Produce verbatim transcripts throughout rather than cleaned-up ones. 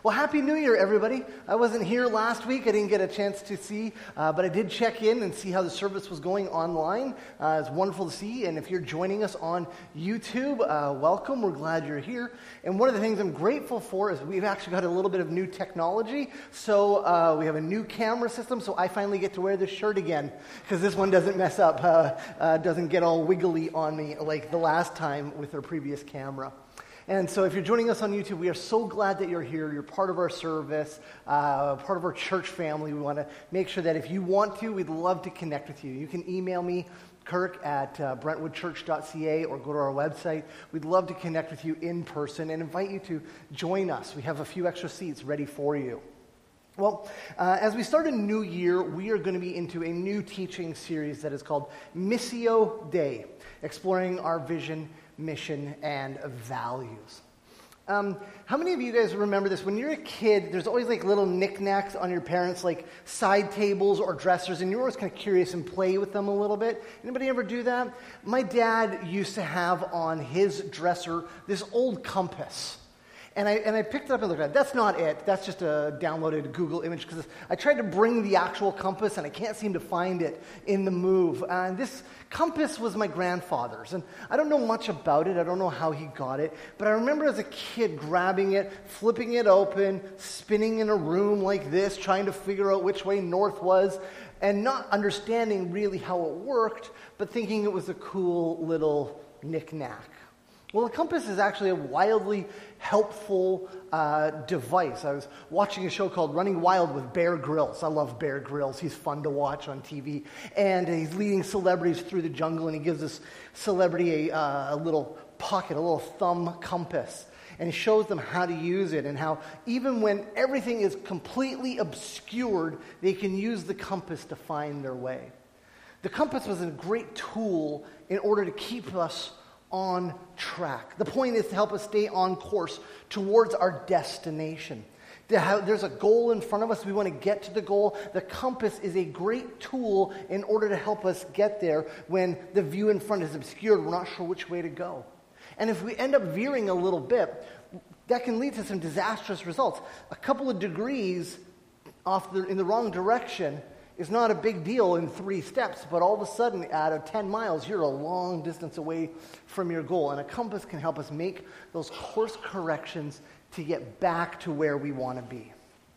Well, Happy New Year, everybody. I wasn't here last week. I didn't get a chance to see, uh, but I did check in and see how the service was going online. Uh, it's wonderful to see, and if you're joining us on YouTube, uh, welcome. We're glad you're here. And one of the things I'm grateful for is we've actually got a little bit of new technology. So uh, we have a new camera system, so I finally get to wear this shirt again, because this one doesn't mess up, uh, uh, doesn't get all wiggly on me like the last time with our previous camera. And so if you're joining us on YouTube, we are so glad that you're here. You're part of our service, uh, part of our church family. We want to make sure that if you want to, we'd love to connect with you. You can email me, Kirk, at uh, brentwood church dot c a, or go to our website. We'd love to connect with you in person and invite you to join us. We have a few extra seats ready for you. Well, uh, as we start a new year, we are going to be into a new teaching series that is called Missio Dei, exploring our vision, mission, and values. Um, how many of you guys remember this? When you're a kid, there's always like little knickknacks on your parents' like side tables or dressers, and you're always kind of curious and play with them a little bit. Anybody ever do that? My dad used to have on his dresser this old compass. And I and I picked it up and looked at it. That's not it. That's just a downloaded Google image, because I tried to bring the actual compass and I can't seem to find it in the move. And this compass was my grandfather's. And I don't know much about it. I don't know how he got it. But I remember as a kid grabbing it, flipping it open, spinning in a room like this, trying to figure out which way north was, and not understanding really how it worked, but thinking it was a cool little knick-knack. Well, a compass is actually a wildly helpful uh, device. I was watching a show called Running Wild with Bear Grylls. I love Bear Grylls. He's fun to watch on T V. And he's leading celebrities through the jungle, and he gives this celebrity a, uh, a little pocket, a little thumb compass. And he shows them how to use it, and how even when everything is completely obscured, they can use the compass to find their way. The compass was a great tool in order to keep us on track. The point is to help us stay on course towards our destination. There's a goal in front of us. We want to get to the goal. The compass is a great tool in order to help us get there when the view in front is obscured. We're not sure which way to go. And if we end up veering a little bit, that can lead to some disastrous results. A couple of degrees off the, in the wrong direction is not a big deal in three steps, but all of a sudden, out of ten miles, you're a long distance away from your goal. And a compass can help us make those course corrections to get back to where we want to be.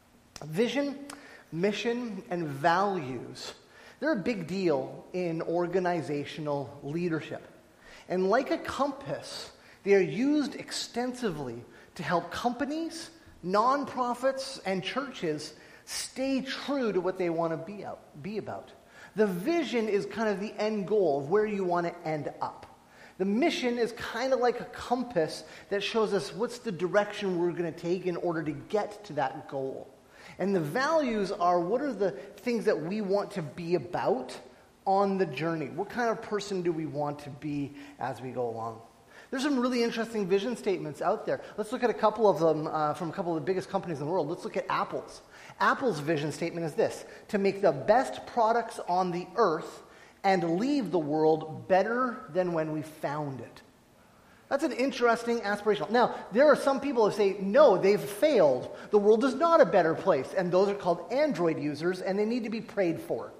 Vision, mission, and values, they're a big deal in organizational leadership. And like a compass, they are used extensively to help companies, nonprofits, and churches stay true to what they want to be out, be about. The vision is kind of the end goal of where you want to end up. The mission is kind of like a compass that shows us what's the direction we're going to take in order to get to that goal. And the values are, what are the things that we want to be about on the journey? What kind of person do we want to be as we go along? There's some really interesting vision statements out there. Let's look at a couple of them uh, from a couple of the biggest companies in the world. Let's look at Apple's. Apple's vision statement is this: to make the best products on the earth and leave the world better than when we found it. That's an interesting aspirational. Now, there are some people who say, no, they've failed. The world is not a better place. And those are called Android users, and they need to be prayed for.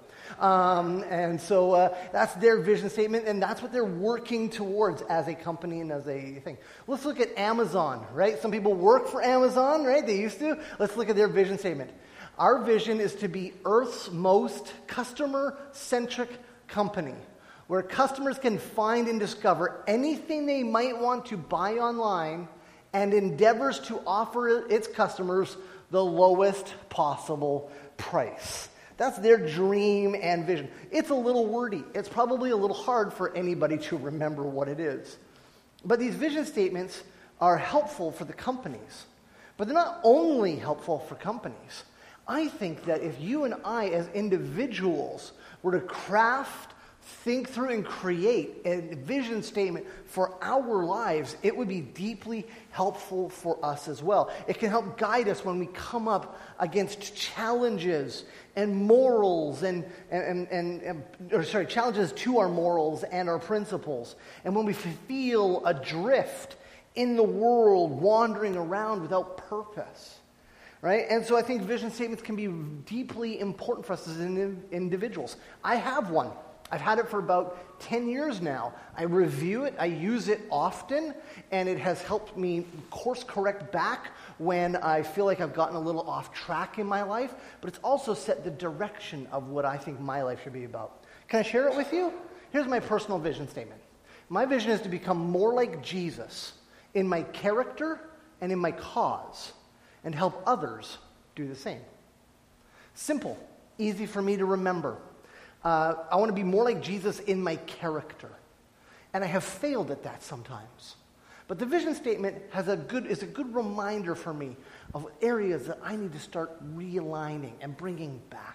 Um, and so uh, that's their vision statement, and that's what they're working towards as a company and as a thing. Let's look at Amazon, right? Some people work for Amazon, right? They used to. Let's look at their vision statement. Our vision is to be Earth's most customer-centric company, where customers can find and discover anything they might want to buy online, and endeavors to offer its customers the lowest possible price. That's their dream and vision. It's a little wordy. It's probably a little hard for anybody to remember what it is. But these vision statements are helpful for the companies. But they're not only helpful for companies. I think that if you and I as individuals were to craft, think through, and create a vision statement for our lives, it would be deeply helpful for us as well. It can help guide us when we come up against challenges and morals and, and, and, and or sorry, challenges to our morals and our principles. And when we feel adrift in the world, wandering around without purpose. right? And so I think vision statements can be deeply important for us as in- individuals. I have one. I've had it for about ten years now. I review it, I use it often, and it has helped me course correct back when I feel like I've gotten a little off track in my life, but it's also set the direction of what I think my life should be about. Can I share it with you? Here's my personal vision statement. My vision is to become more like Jesus in my character and in my cause, and help others do the same. Simple, easy for me to remember. Uh, I want to be more like Jesus in my character. And I have failed at that sometimes. But the vision statement has a good is a good reminder for me of areas that I need to start realigning and bringing back.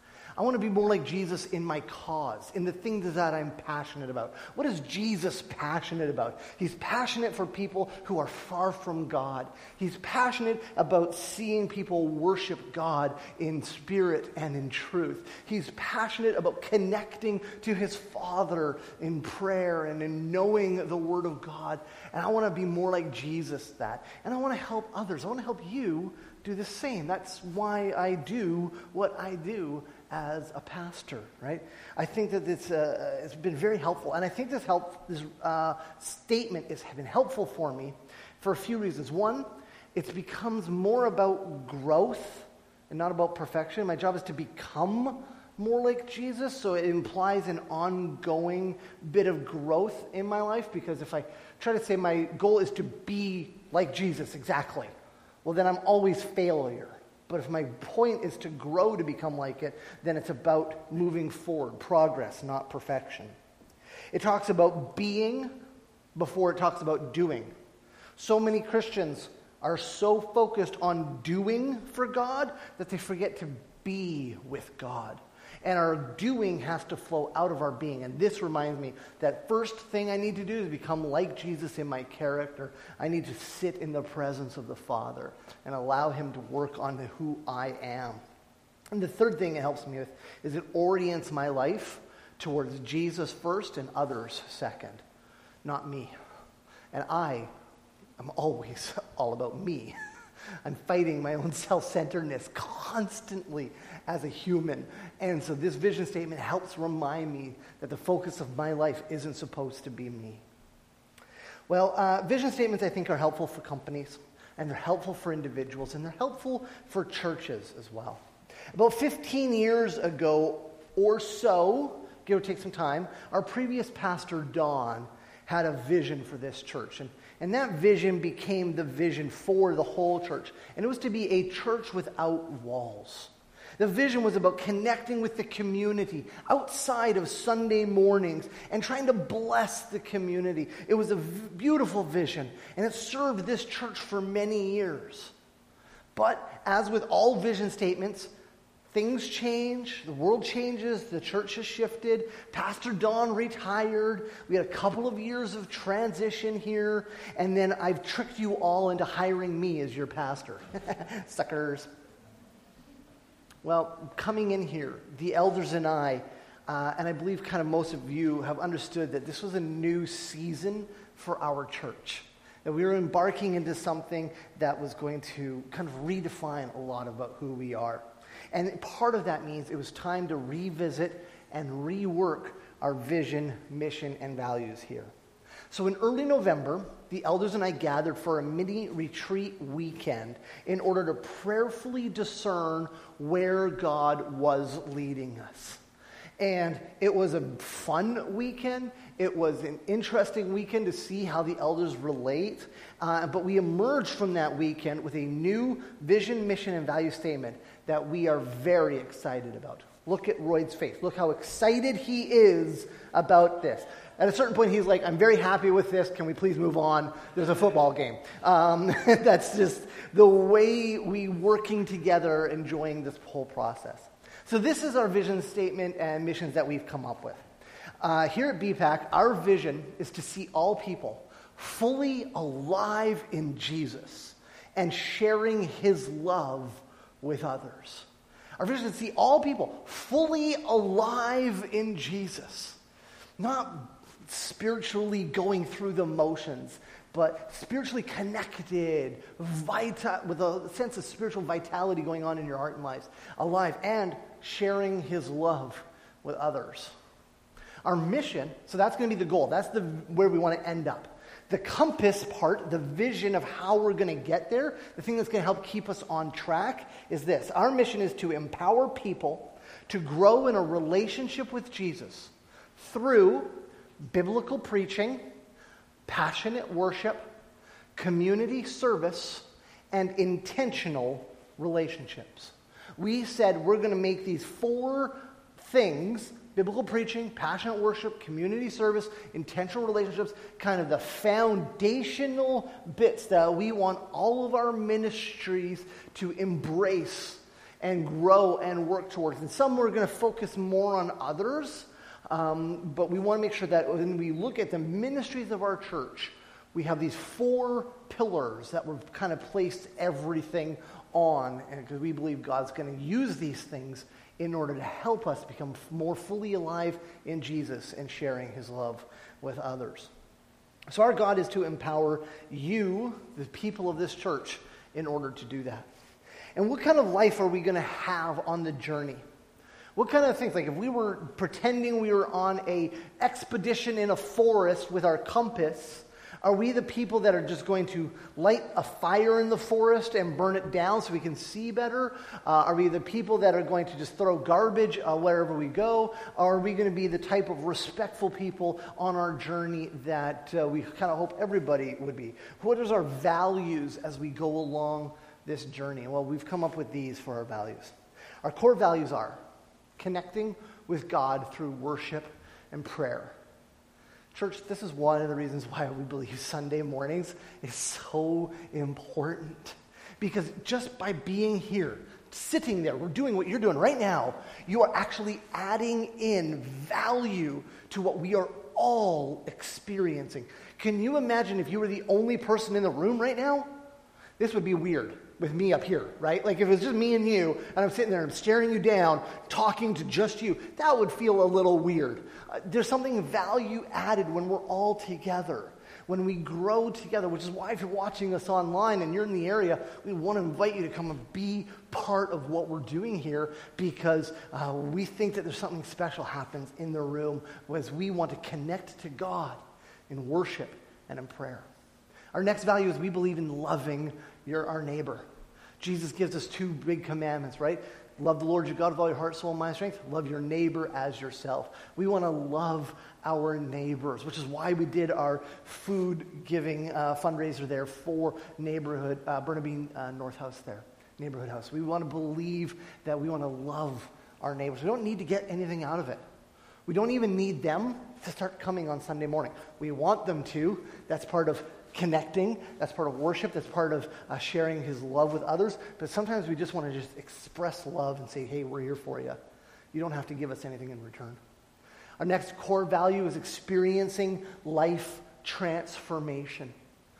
I want to be more like Jesus in my cause, in the things that I'm passionate about. What is Jesus passionate about? He's passionate for people who are far from God. He's passionate about seeing people worship God in spirit and in truth. He's passionate about connecting to his Father in prayer and in knowing the Word of God. And I want to be more like Jesus that. And I want to help others. I want to help you do the same. That's why I do what I do as a pastor, right? I think that it's, uh, it's been very helpful, and I think this help this uh, statement has been helpful for me for a few reasons. One, it becomes more about growth and not about perfection. My job is to become more like Jesus, so it implies an ongoing bit of growth in my life, because if I try to say my goal is to be like Jesus exactly, well, then I'm always failure. But if my point is to grow to become like it, then it's about moving forward, progress, not perfection. It talks about being before it talks about doing. So many Christians are so focused on doing for God that they forget to be with God. And our doing has to flow out of our being. And this reminds me that first thing I need to do is become like Jesus in my character. I need to sit in the presence of the Father and allow him to work on who I am. And the third thing it helps me with is it orients my life towards Jesus first and others second, not me. And I am always all about me. I'm fighting my own self-centeredness constantly as a human. And so this vision statement helps remind me that the focus of my life isn't supposed to be me. Well, uh, vision statements, I think, are helpful for companies, and they're helpful for individuals, and they're helpful for churches as well. About fifteen years ago or so, give or take some time, our previous pastor, Don, had a vision for this church. And, and that vision became the vision for the whole church. And it was to be a church without walls. The vision was about connecting with the community outside of Sunday mornings and trying to bless the community. It was a v- beautiful vision, and it served this church for many years. But as with all vision statements, things change, the world changes, the church has shifted. Pastor Don retired. We had a couple of years of transition here, and then I've tricked you all into hiring me as your pastor. Suckers. Well, coming in here, the elders and I, uh, and I believe kind of most of you have understood that this was a new season for our church. That we were embarking into something that was going to kind of redefine a lot about who we are. And part of that means it was time to revisit and rework our vision, mission, and values here. So in early November, the elders and I gathered for a mini retreat weekend in order to prayerfully discern where God was leading us. And it was a fun weekend. It was an interesting weekend to see how the elders relate. Uh, but we emerged from that weekend with a new vision, mission, and value statement that we are very excited about. Look at Royd's face. Look how excited he is about this. At a certain point, he's like, I'm very happy with this. Can we please move on? There's a football game. Um, that's just the way we working together, enjoying this whole process. So this is our vision statement and missions that we've come up with. Uh, here at B PAC, our vision is to see all people fully alive in Jesus and sharing his love with others. Our vision is to see all people fully alive in Jesus, not spiritually going through the motions, but spiritually connected, vita- with a sense of spiritual vitality going on in your heart and lives, alive, and sharing his love with others. Our mission, so that's going to be the goal. That's the where we want to end up. The compass part, the vision of how we're going to get there, the thing that's going to help keep us on track is this. Our mission is to empower people to grow in a relationship with Jesus through biblical preaching, passionate worship, community service, and intentional relationships. We said we're going to make these four things, biblical preaching, passionate worship, community service, intentional relationships, kind of the foundational bits that we want all of our ministries to embrace and grow and work towards. And some we're going to focus more on others, um, but we want to make sure that when we look at the ministries of our church, we have these four pillars that we've kind of placed everything on, and because we believe God's going to use these things in order to help us become more fully alive in Jesus and sharing his love with others. So our God is to empower you, the people of this church, in order to do that. And what kind of life are we going to have on the journey? What kind of things, like if we were pretending we were on a expedition in a forest with our compass, are we the people that are just going to light a fire in the forest and burn it down so we can see better? Uh, are we the people that are going to just throw garbage uh, wherever we go? Or are we going to be the type of respectful people on our journey that uh, we kind of hope everybody would be? What is our values as we go along this journey? Well, we've come up with these for our values. Our core values are connecting with God through worship and prayer. Church, this is one of the reasons why we believe Sunday mornings is so important. Because just by being here, sitting there, we're doing what you're doing right now, you are actually adding in value to what we are all experiencing. Can you imagine if you were the only person in the room right now? This would be weird with me up here, right? Like if it was just me and you, and I'm sitting there and I'm staring you down, talking to just you, that would feel a little weird. Uh, there's something value added when we're all together, when we grow together, which is why if you're watching us online and you're in the area, we want to invite you to come and be part of what we're doing here, because uh, we think that there's something special happens in the room as we want to connect to God in worship and in prayer. Our next value is we believe in loving your, our neighbor. Jesus gives us two big commandments, right? Love the Lord your God with all your heart, soul, and mind, strength. Love your neighbor as yourself. We want to love our neighbors, which is why we did our food giving uh, fundraiser there for neighborhood, uh, Burnaby uh, North House there, neighborhood house. We want to believe that we want to love our neighbors. We don't need to get anything out of it. We don't even need them to start coming on Sunday morning. We want them to. That's part of connecting, that's part of worship, that's part of uh, sharing his love with others. But sometimes we just want to just express love and say, hey, we're here for you. You don't have to give us anything in return. Our next core value is experiencing life transformation.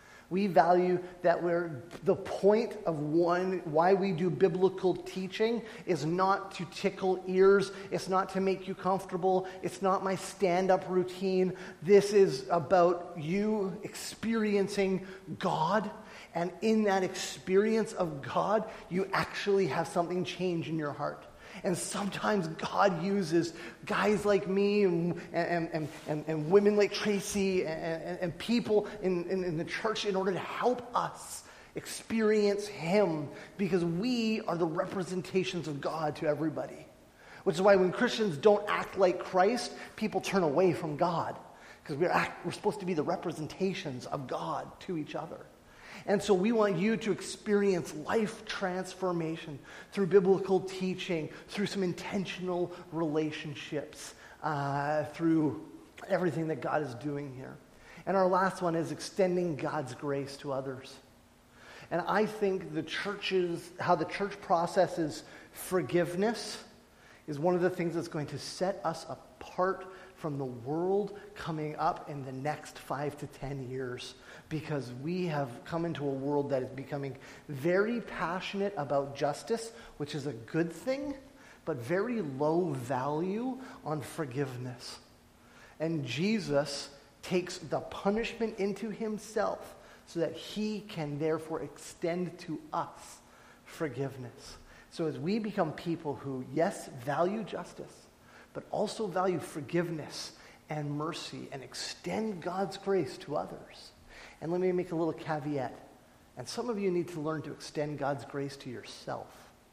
We value that we're, the point of one, why we do biblical teaching is not to tickle ears. It's not to make you comfortable. It's not my stand-up routine. This is about you experiencing God. And in that experience of God, you actually have something change in your heart. And sometimes God uses guys like me and, and, and, and, and women like Tracy and, and, and people in, in, in the church in order to help us experience him, because we are the representations of God to everybody. Which is why when Christians don't act like Christ, people turn away from God, because we're, act, we're supposed to be the representations of God to each other. And so we want you to experience life transformation through biblical teaching, through some intentional relationships, uh, through everything that God is doing here. And our last one is extending God's grace to others. And I think the churches, how the church processes forgiveness is one of the things that's going to set us apart from the world coming up in the next five to ten years. Because we have come into a world that is becoming very passionate about justice, which is a good thing, but very low value on forgiveness. And Jesus takes the punishment into himself so that he can therefore extend to us forgiveness. So as we become people who, yes, value justice, but also value forgiveness and mercy and extend God's grace to others. And let me make a little caveat. And some of you need to learn to extend God's grace to yourself.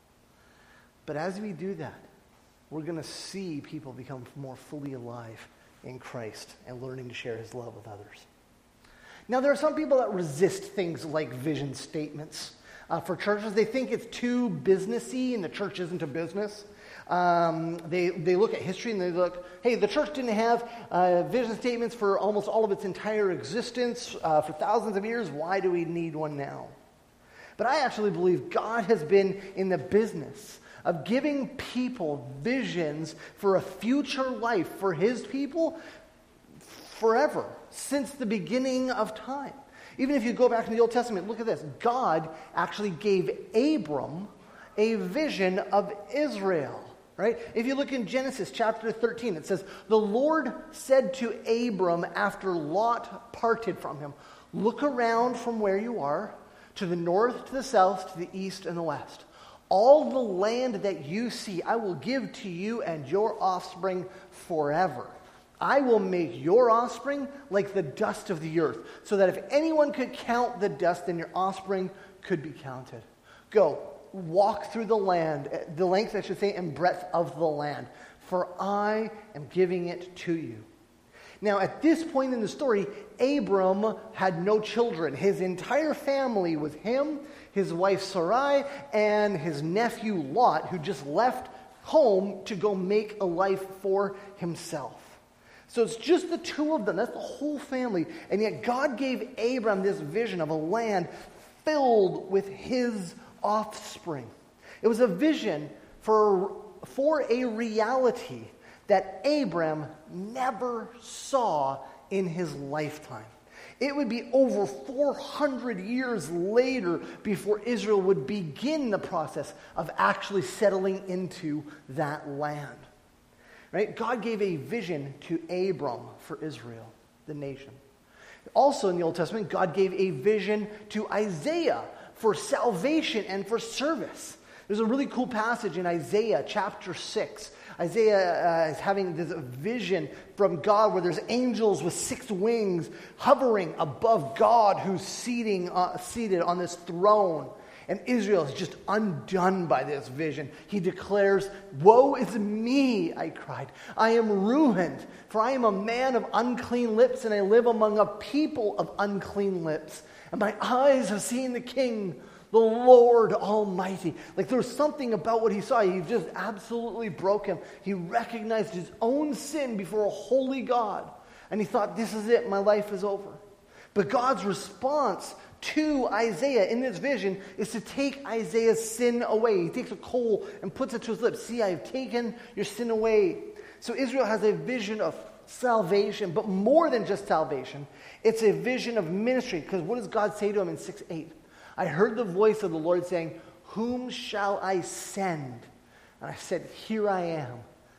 But as we do that, we're going to see people become more fully alive in Christ and learning to share his love with others. Now, there are some people that resist things like vision statements. Uh, for churches, they think it's too businessy, and the church isn't a business. Um, they they look at history and they look, hey, the church didn't have uh, vision statements for almost all of its entire existence uh, for thousands of years. Why do we need one now? But I actually believe God has been in the business of giving people visions for a future life for his people forever, since the beginning of time. Even if you go back in the Old Testament, look at this. God actually gave Abram a vision of Israel, right? If you look in Genesis chapter thirteen, it says, the Lord said to Abram after Lot parted from him, look around from where you are, to the north, to the south, to the east, and the west. All the land that you see, I will give to you and your offspring forever. I will make your offspring like the dust of the earth, so that if anyone could count the dust, then your offspring could be counted. Go, walk through the land, the length, I should say, and breadth of the land, for I am giving it to you. Now, at this point in the story, Abram had no children. His entire family was him, his wife Sarai, and his nephew Lot, who just left home to go make a life for himself. So it's just the two of them. That's the whole family. And yet God gave Abram this vision of a land filled with his offspring. It was a vision for, for a reality that Abram never saw in his lifetime. It would be over four hundred years later before Israel would begin the process of actually settling into that land. Right? God gave a vision to Abram for Israel, the nation. Also in the Old Testament, God gave a vision to Isaiah for salvation and for service. There's a really cool passage in Isaiah chapter six. Isaiah uh, is having this vision from God where there's angels with six wings hovering above God who's seating, uh, seated on this throne. And Israel is just undone by this vision. He declares, woe is me, I cried. I am ruined, for I am a man of unclean lips, and I live among a people of unclean lips. And my eyes have seen the King, the Lord Almighty. Like there was something about what he saw. He just absolutely broke him. He recognized his own sin before a holy God. And he thought, this is it, my life is over. But God's response to Isaiah in this vision is to take Isaiah's sin away. He takes a coal and puts it to his lips. See, I have taken your sin away. So Israel has a vision of salvation, but more than just salvation. It's a vision of ministry. Because what does God say to him in six eight? I heard the voice of the Lord saying, whom shall I send? And I said, here I am.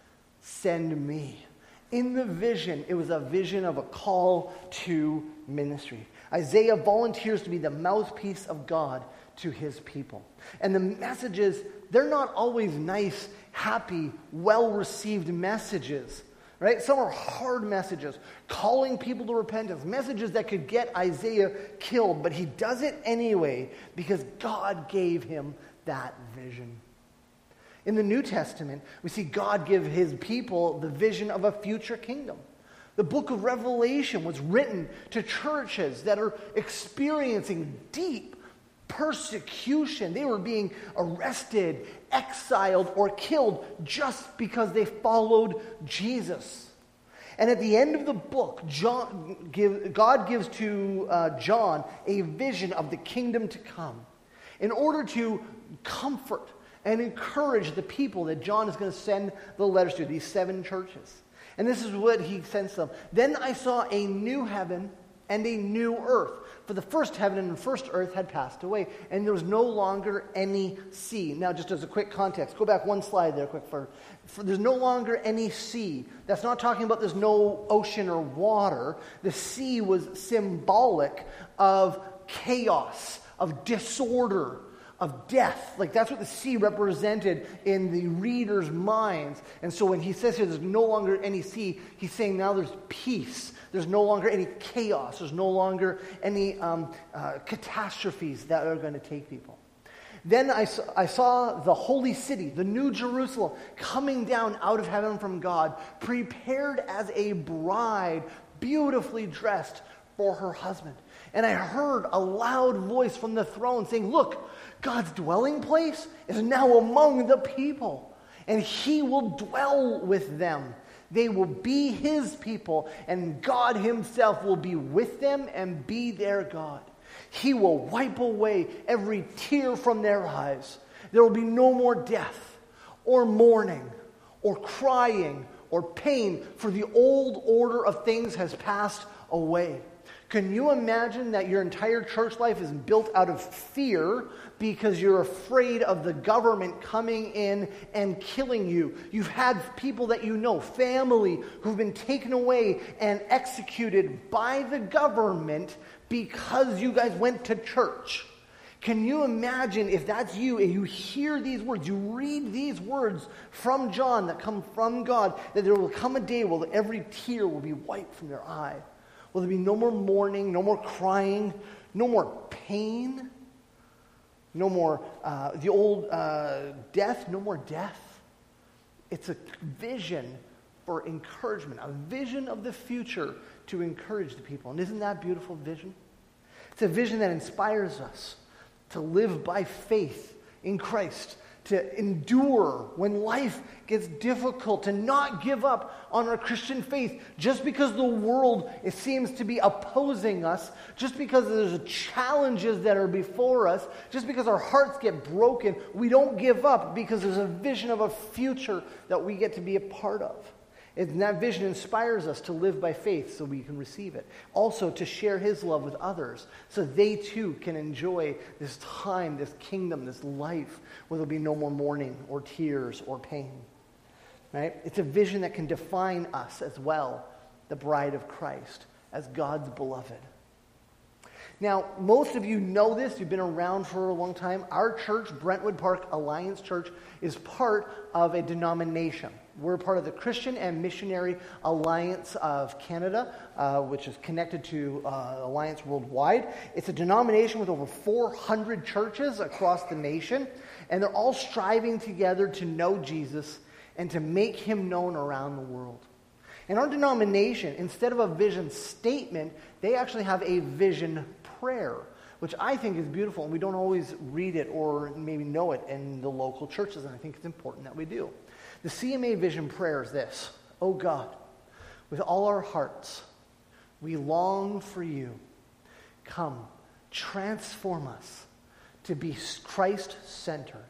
Send me. In the vision, it was a vision of a call to ministry. Isaiah volunteers to be the mouthpiece of God to his people. And the messages, they're not always nice, happy, well-received messages, right? Some are hard messages, calling people to repentance, messages that could get Isaiah killed, but he does it anyway because God gave him that vision. In the New Testament, we see God give his people the vision of a future kingdom. The book of Revelation was written to churches that are experiencing deep persecution. They were being arrested, exiled, or killed just because they followed Jesus. And at the end of the book, John give, God gives to uh, John a vision of the kingdom to come in order to comfort and encourage the people that John is going to send the letters to, these seven churches. And this is what he sends them. Then I saw a new heaven and a new earth. For the first heaven and the first earth had passed away, and there was no longer any sea. Now, just as a quick context, go back one slide there quick. For, for there's no longer any sea. That's not talking about there's no ocean or water. The sea was symbolic of chaos, of disorder, of death. Like that's what the sea represented in the reader's minds. And so when he says here there's no longer any sea, he's saying now there's peace. There's no longer any chaos. There's no longer any um, uh, catastrophes that are going to take people. Then I saw, I saw the holy city, the new Jerusalem, coming down out of heaven from God, prepared as a bride, beautifully dressed for her husband. And I heard a loud voice from the throne saying, "Look, God's dwelling place is now among the people, and he will dwell with them. They will be his people, and God himself will be with them and be their God. He will wipe away every tear from their eyes. There will be no more death, or mourning, or crying, or pain, for the old order of things has passed away." Can you imagine that your entire church life is built out of fear because you're afraid of the government coming in and killing you? You've had people that you know, family, who've been taken away and executed by the government because you guys went to church. Can you imagine if that's you and you hear these words, you read these words from John that come from God, that there will come a day where every tear will be wiped from their eye? Will there be no more mourning, no more crying, no more pain, no more uh, the old uh, death, no more death? It's a vision for encouragement, a vision of the future to encourage the people. And isn't that a beautiful vision? It's a vision that inspires us to live by faith in Christ, to endure when life gets difficult, to not give up on our Christian faith just because the world it seems to be opposing us, just because there's challenges that are before us, just because our hearts get broken. We don't give up because there's a vision of a future that we get to be a part of. And that vision inspires us to live by faith so we can receive it. Also to share his love with others so they too can enjoy this time, this kingdom, this life where there'll be no more mourning or tears or pain. Right? It's a vision that can define us as well, the bride of Christ, as God's beloved. Now, most of you know this. You've been around for a long time. Our church, Brentwood Park Alliance Church, is part of a denomination. We're part of the Christian and Missionary Alliance of Canada, uh, which is connected to uh, Alliance Worldwide. It's a denomination with over four hundred churches across the nation, and they're all striving together to know Jesus and to make him known around the world. In our denomination, instead of a vision statement, they actually have a vision prayer, which I think is beautiful, and we don't always read it or maybe know it in the local churches, and I think it's important that we do. The C M A vision prayer is this: "Oh God, with all our hearts, we long for you. Come, transform us to be Christ-centered,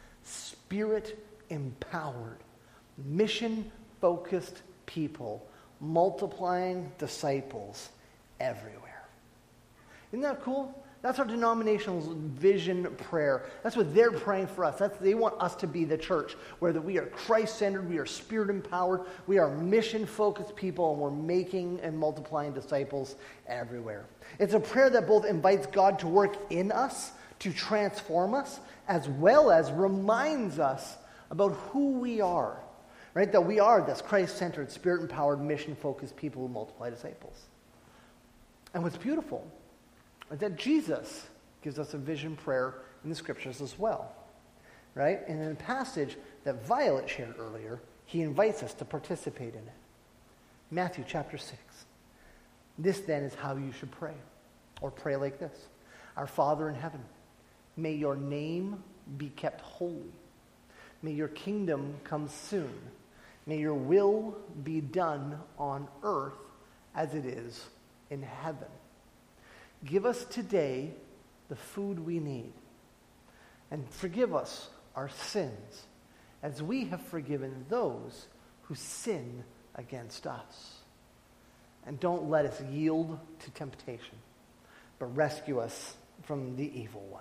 Spirit-empowered, mission-focused people, multiplying disciples everywhere." Isn't that cool? That's our denominational vision prayer. That's what they're praying for us. That's, they want us to be the church, where that we are Christ-centered, we are Spirit-empowered, we are mission-focused people, and we're making and multiplying disciples everywhere. It's a prayer that both invites God to work in us, to transform us, as well as reminds us about who we are, right? That we are this Christ-centered, Spirit-empowered, mission-focused people who multiply disciples. And what's beautiful is that Jesus gives us a vision prayer in the scriptures as well, right? And in a passage that Violet shared earlier, he invites us to participate in it. Matthew chapter six. "This then is how you should pray," or pray like this: "Our Father in heaven, may your name be kept holy. May your kingdom come soon. May your will be done on earth as it is in heaven. Give us today the food we need, and forgive us our sins as we have forgiven those who sin against us. And don't let us yield to temptation, but rescue us from the evil one."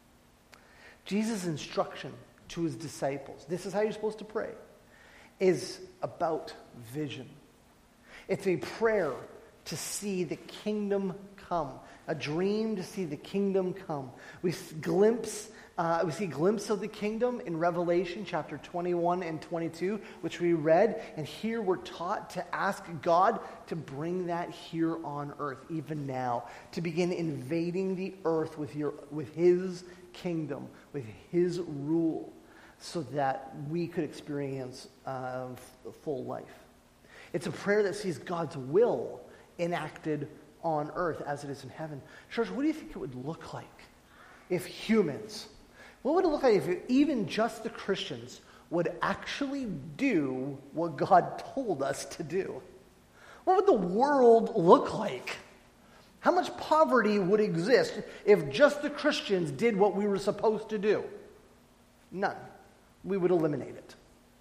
Jesus' instruction to his disciples, this is how you're supposed to pray, is about vision. It's a prayer to see the kingdom come, a dream to see the kingdom come. We glimpse, uh, we see a glimpse of the kingdom in Revelation chapter twenty-one and twenty-two, which we read. And here we're taught to ask God to bring that here on earth, even now, to begin invading the earth with your with His kingdom, with His rule, so that we could experience uh, full life. It's a prayer that sees God's will enacted on earth as it is in heaven. Church, what do you think it would look like if humans, what would it look like if even just the Christians would actually do what God told us to do? What would the world look like? How much poverty would exist if just the Christians did what we were supposed to do? None. We would eliminate it,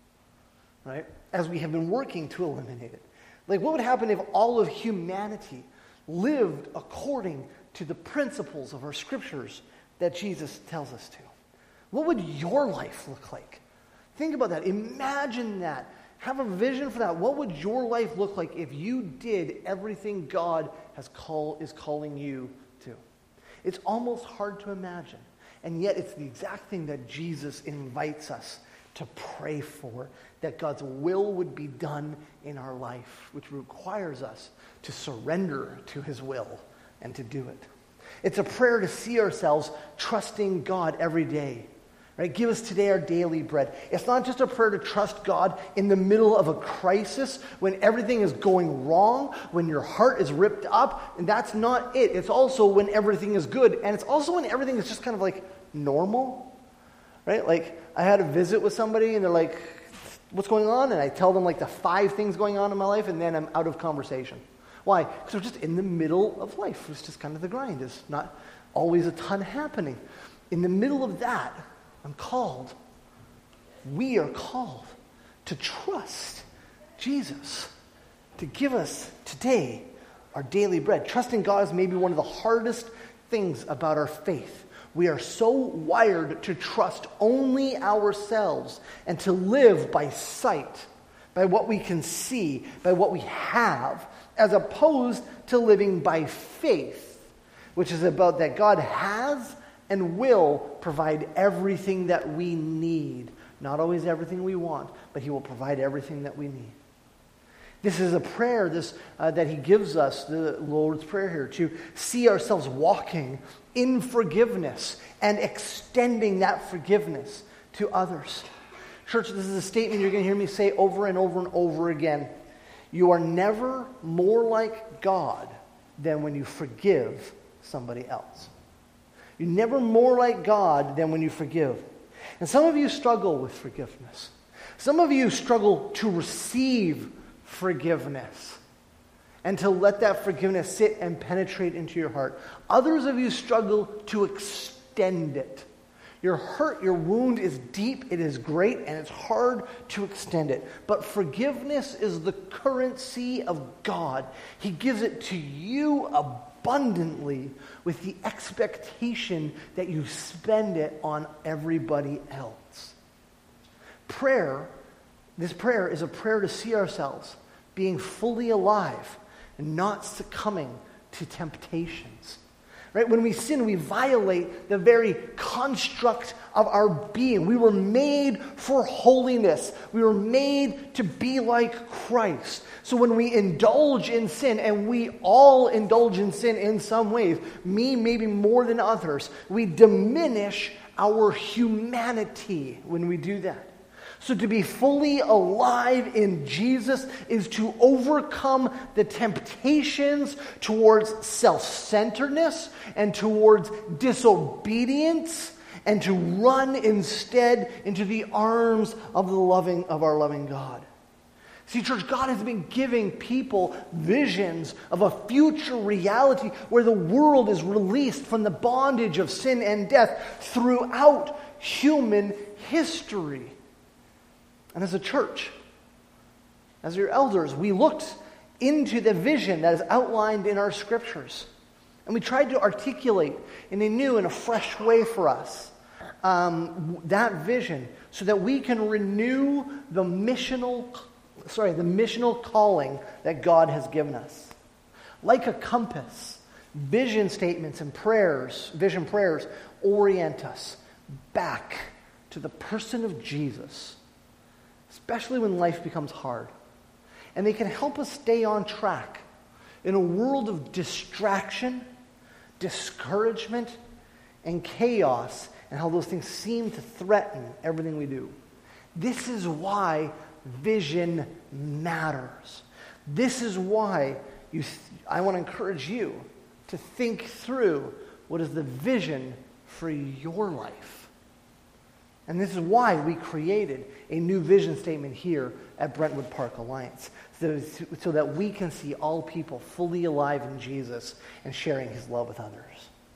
right? As we have been working to eliminate it. Like, what would happen if all of humanity lived according to the principles of our scriptures that Jesus tells us to? What would your life look like? Think about that. Imagine that. Have a vision for that. What would your life look like if you did everything God has call, is calling you to? It's almost hard to imagine. And yet it's the exact thing that Jesus invites us to pray for, that God's will would be done in our life, which requires us to surrender to His will and to do it. It's a prayer to see ourselves trusting God every day. Right? Give us today our daily bread. It's not just a prayer to trust God in the middle of a crisis, when everything is going wrong, when your heart is ripped up, and that's not it. It's also when everything is good, and it's also when everything is just kind of like normal. Right? Like, I had a visit with somebody, and they're like, what's going on? And I tell them like the five things going on in my life, and then I'm out of conversation. Why? Because we're just in the middle of life. It's just kind of the grind. There's not always a ton happening. In the middle of that, I'm called, we are called to trust Jesus, to give us today our daily bread. Trusting God is maybe one of the hardest things about our faith. We are so wired to trust only ourselves and to live by sight, by what we can see, by what we have, as opposed to living by faith, which is about that God has and will provide everything that we need. Not always everything we want, but He will provide everything that we need. This is a prayer this uh, that He gives us, the Lord's Prayer here, to see ourselves walking in forgiveness and extending that forgiveness to others. Church, this is a statement you're going to hear me say over and over and over again. You are never more like God than when you forgive somebody else. You're never more like God than when you forgive. And some of you struggle with forgiveness. Some of you struggle to receive forgiveness and to let that forgiveness sit and penetrate into your heart. Others of you struggle to extend it. Your hurt, your wound is deep, it is great, and it's hard to extend it. But forgiveness is the currency of God. He gives it to you abundantly with the expectation that you spend it on everybody else. Prayer, this prayer is a prayer to see ourselves being fully alive and not succumbing to temptations. Right? When we sin, we violate the very construct of our being. We were made for holiness. We were made to be like Christ. So when we indulge in sin, and we all indulge in sin in some ways, me maybe more than others, we diminish our humanity when we do that. So to be fully alive in Jesus is to overcome the temptations towards self-centeredness and towards disobedience, and to run instead into the arms of the loving of our loving God. See, church, God has been giving people visions of a future reality where the world is released from the bondage of sin and death throughout human history. And as a church, as your elders, we looked into the vision that is outlined in our scriptures. And we tried to articulate in a new and a fresh way for us um, that vision so that we can renew the missional, sorry, the missional calling that God has given us. Like a compass Vision statements and prayers, vision prayers, orient us back to the person of Jesus, especially when life becomes hard. And they can help us stay on track in a world of distraction, discouragement, and chaos, and how those things seem to threaten everything we do. This is why vision matters. This is why you. Th- I want to encourage you to think through what is the vision for your life. And this is why we created a new vision statement here at Brentwood Park Alliance, so, so that we can see all people fully alive in Jesus and sharing his love with others.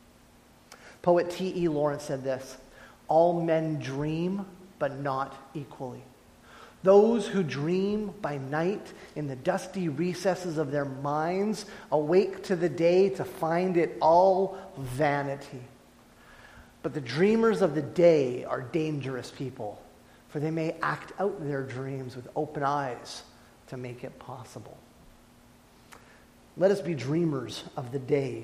Poet T E Lawrence said this, "All men dream, but not equally. Those who dream by night in the dusty recesses of their minds awake to the day to find it all vanity. But the dreamers of the day are dangerous people, for they may act out their dreams with open eyes to make it possible." Let us be dreamers of the day.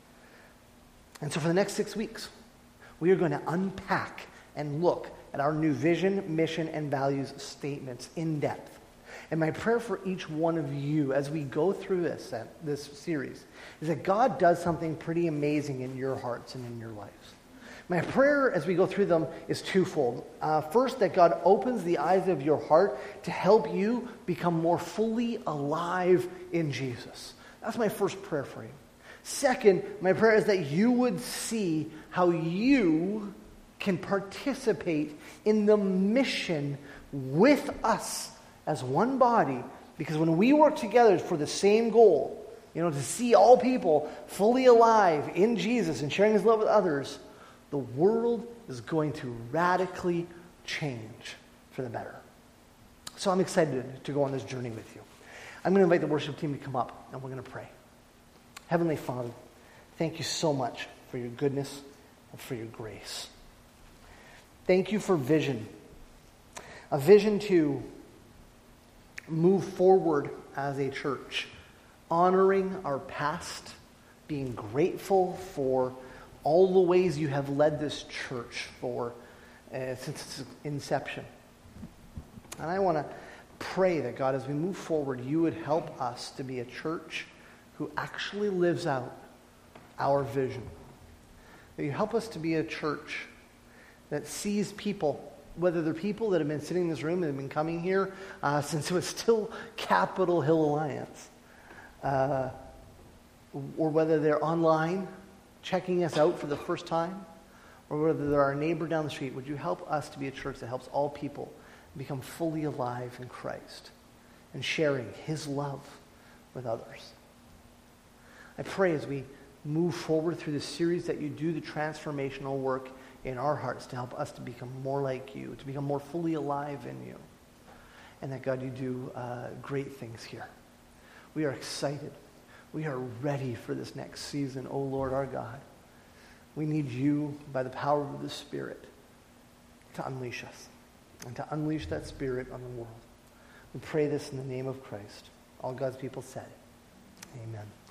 And so for the next six weeks, we are going to unpack and look at our new vision, mission, and values statements in depth. And my prayer for each one of you as we go through this, uh, this series is that God does something pretty amazing in your hearts and in your lives. My prayer as we go through them is twofold. Uh, first, that God opens the eyes of your heart to help you become more fully alive in Jesus. That's my first prayer for you. Second, my prayer is that you would see how you can participate in the mission with us as one body, because when we work together for the same goal, you know, to see all people fully alive in Jesus and sharing his love with others, the world is going to radically change for the better. So I'm excited to go on this journey with you. I'm going to invite the worship team to come up, and we're going to pray. Heavenly Father, thank you so much for your goodness and for your grace. Thank you for vision. A vision to move forward as a church, honoring our past, being grateful for all the ways you have led this church for uh, since its inception. And I want to pray that, God, as we move forward, you would help us to be a church who actually lives out our vision. That you help us to be a church that sees people, whether they're people that have been sitting in this room and have been coming here uh, since it was still Capitol Hill Alliance, uh, or whether they're online checking us out for the first time, or whether they're our neighbor down the street. Would you help us to be a church that helps all people become fully alive in Christ and sharing his love with others? I pray as we move forward through this series that you do the transformational work in our hearts to help us to become more like you, to become more fully alive in you. And that, God, you do uh, great things here. We are excited. We are ready for this next season, O Lord our God. We need you by the power of the Spirit to unleash us and to unleash that Spirit on the world. We pray this in the name of Christ. All God's people said, amen.